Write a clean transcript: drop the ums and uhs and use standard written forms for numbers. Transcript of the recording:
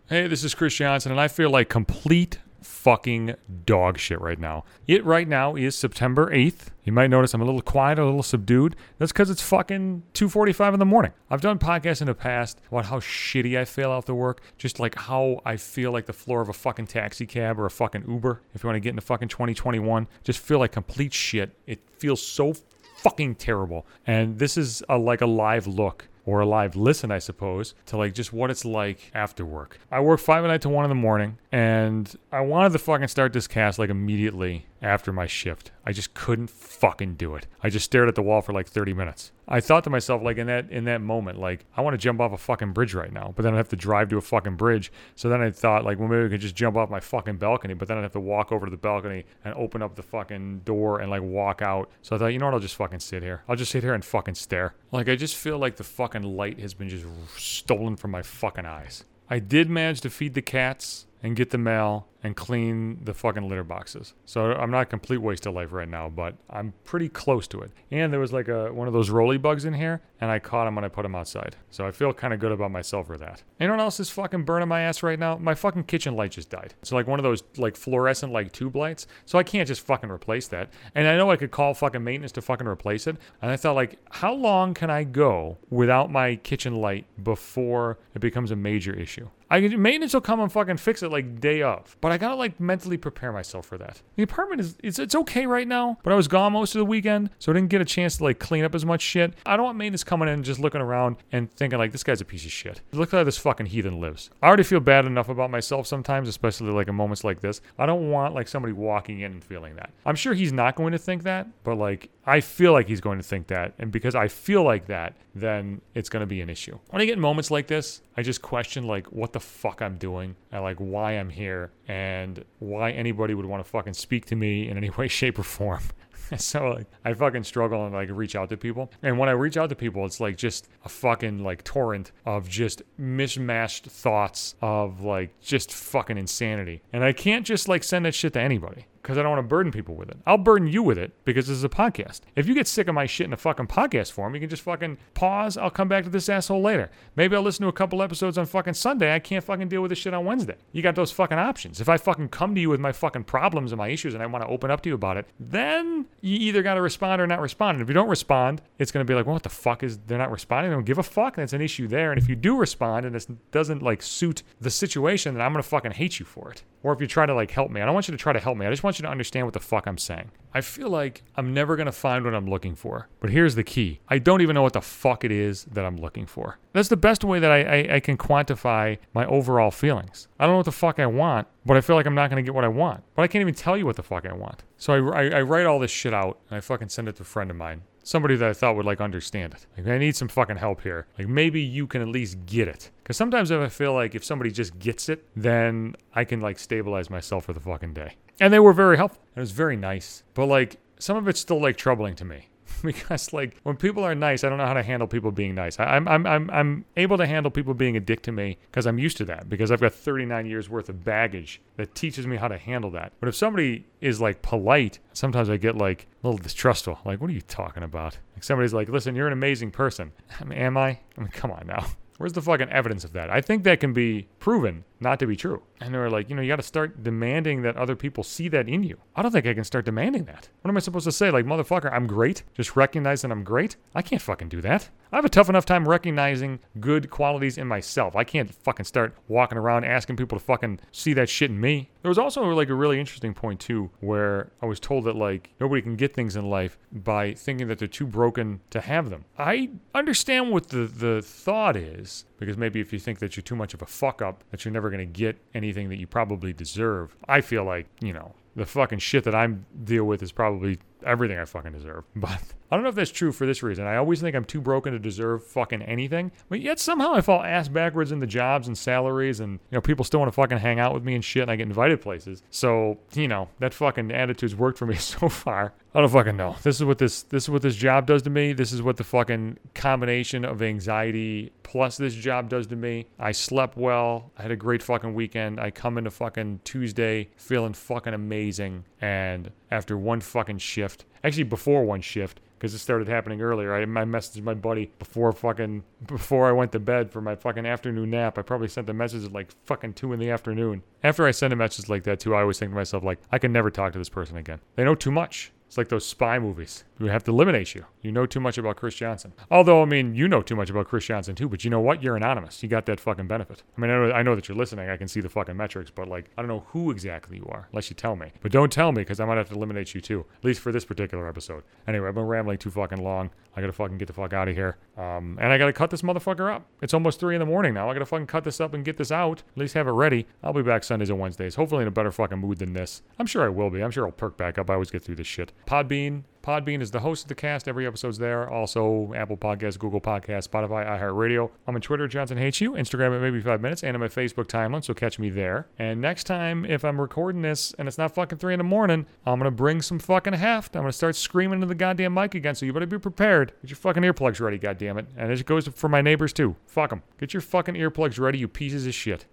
Hey, this is Chris Johnson, and I feel like complete fucking dog shit right now. It right now is September 8th. You might notice I'm a little quiet, a little subdued. That's because it's fucking 2:45 in the morning. I've done podcasts in the past about how shitty I feel after work, just like how I feel like the floor of a fucking taxi cab or a fucking Uber. If you want to get into fucking 2021, just feel like complete shit. It feels so fucking terrible. And this is like a live look, or a live listen, I suppose, to like just what it's like after work. I work 5 at night to 1 in the morning, and I wanted to fucking start this cast like immediately after my shift. I just couldn't fucking do it. I just stared at the wall for like 30 minutes. I thought to myself, like in that moment, like I want to jump off a fucking bridge right now, but then I'd have to drive to a fucking bridge. So then I thought, like, well, maybe we could just jump off my fucking balcony, but then I'd have to walk over to the balcony and open up the fucking door and like walk out. So I thought, you know what, I'll just fucking sit here. I'll just sit here and fucking stare. Like, I just feel like the fucking light has been just stolen from my fucking eyes. I did manage to feed the cats and get the mail and clean the fucking litter boxes. So I'm not a complete waste of life right now, but I'm pretty close to it. And there was like one of those rolly bugs in here, and I caught him when I put him outside. So I feel kind of good about myself for that. Anyone else is fucking burning my ass right now? My fucking kitchen light just died. It's like one of those like fluorescent like tube lights. So I can't just fucking replace that. And I know I could call fucking maintenance to fucking replace it. And I thought, like, how long can I go without my kitchen light before it becomes a major issue? Maintenance will come and fucking fix it like day of. But I gotta like mentally prepare myself for that. The apartment it's okay right now, but I was gone most of the weekend, so I didn't get a chance to like clean up as much shit. I don't want maintenance coming in and just looking around and thinking like, this guy's a piece of shit. Look how this fucking heathen lives. I already feel bad enough about myself sometimes, especially like in moments like this. I don't want like somebody walking in and feeling that. I'm sure he's not going to think that, but like I feel like he's going to think that, and because I feel like that, then it's going to be an issue. When I get in moments like this, I just question like what the fuck I'm doing and like why I'm here and why anybody would want to fucking speak to me in any way, shape, or form. So like I fucking struggle and like reach out to people. And when I reach out to people, it's like just a fucking like torrent of just mishmashed thoughts of like just fucking insanity. And I can't just like send that shit to anybody, because I don't want to burden people with it. I'll burden you with it because this is a podcast. If you get sick of my shit in a fucking podcast form, you can just fucking pause. I'll come back to this asshole later. Maybe I'll listen to a couple episodes on fucking Sunday. I can't fucking deal with this shit on Wednesday. You got those fucking options. If I fucking come to you with my fucking problems and my issues and I want to open up to you about it, then you either got to respond or not respond. And if you don't respond, it's going to be like, well, what the fuck is, they're not responding? They don't give a fuck. That's an issue there. And if you do respond and it doesn't like suit the situation, then I'm going to fucking hate you for it. Or if you try to like help me, I don't want you to try to help me. I just want you to understand what the fuck I'm saying. I feel like I'm never going to find what I'm looking for. But here's the key. I don't even know what the fuck it is that I'm looking for. That's the best way that I can quantify my overall feelings. I don't know what the fuck I want, but I feel like I'm not going to get what I want. But I can't even tell you what the fuck I want. So I write all this shit out and I fucking send it to a friend of mine. Somebody that I thought would like understand it. Like, I need some fucking help here. Like, maybe you can at least get it. Because sometimes if I feel like if somebody just gets it, then I can like stabilize myself for the fucking day. And they were very helpful. It was very nice. But like, some of it's still like troubling to me. Because like when people are nice, I don't know how to handle people being nice. I'm able to handle people being a dick to me because I'm used to that, because I've got 39 years worth of baggage that teaches me how to handle that. But if somebody is like polite, sometimes I get like a little distrustful. Like, what are you talking about? Like somebody's like, listen, you're an amazing person. Am I? I mean, come on now. Where's the fucking evidence of that? I think that can be proven not to be true. And they were like, you got to start demanding that other people see that in you. I don't think I can start demanding that. What am I supposed to say? Like, motherfucker, I'm great? Just recognize that I'm great? I can't fucking do that. I have a tough enough time recognizing good qualities in myself. I can't fucking start walking around asking people to fucking see that shit in me. There was also like a really interesting point too, where I was told that like nobody can get things in life by thinking that they're too broken to have them. I understand what the thought is, because maybe if you think that you're too much of a fuck up, that you're never going to get anything that you probably deserve. I feel like, the fucking shit that I deal with is probably everything I fucking deserve. But I don't know if that's true for this reason. I always think I'm too broken to deserve fucking anything, but yet somehow I fall ass backwards into jobs and salaries, and people still want to fucking hang out with me and shit, and I get invited places. So that fucking attitude's worked for me so far. I don't fucking know. This is what this job does to me. This is what the fucking combination of anxiety plus this job does to me. I slept well. I had a great fucking weekend. I come into fucking Tuesday feeling fucking amazing, and after one fucking shift, actually before one shift, because it started happening earlier. I messaged my buddy before I went to bed for my fucking afternoon nap. I probably sent the message at like fucking 2 in the afternoon. After I send a message like that too, I always think to myself, like, I can never talk to this person again. They know too much. It's like those spy movies. We have to eliminate you. You know too much about Chris Johnson. Although, I mean, you know too much about Chris Johnson too, but you know what? You're anonymous. You got that fucking benefit. I mean, I know that you're listening. I can see the fucking metrics, but like, I don't know who exactly you are, unless you tell me. But don't tell me, because I might have to eliminate you too, at least for this particular episode. Anyway, I've been rambling too fucking long. I gotta fucking get the fuck out of here. And I gotta cut this motherfucker up. It's almost 3 in the morning now. I gotta fucking cut this up and get this out. At least have it ready. I'll be back Sundays and Wednesdays, hopefully in a better fucking mood than this. I'm sure I will be. I'm sure I'll perk back up. I always get through this shit. Podbean is the host of the cast. Every episode's there. Also, Apple Podcasts, Google Podcasts, Spotify, iHeartRadio. I'm on Twitter, Johnson Hates You. Instagram at Maybe 5 Minutes. And I'm at Facebook timeline, so catch me there. And next time, if I'm recording this and it's not fucking 3 in the morning, I'm going to bring some fucking heft. I'm going to start screaming into the goddamn mic again, so you better be prepared. Get your fucking earplugs ready, goddammit. And it goes for my neighbors, too. Fuck them. Get your fucking earplugs ready, you pieces of shit.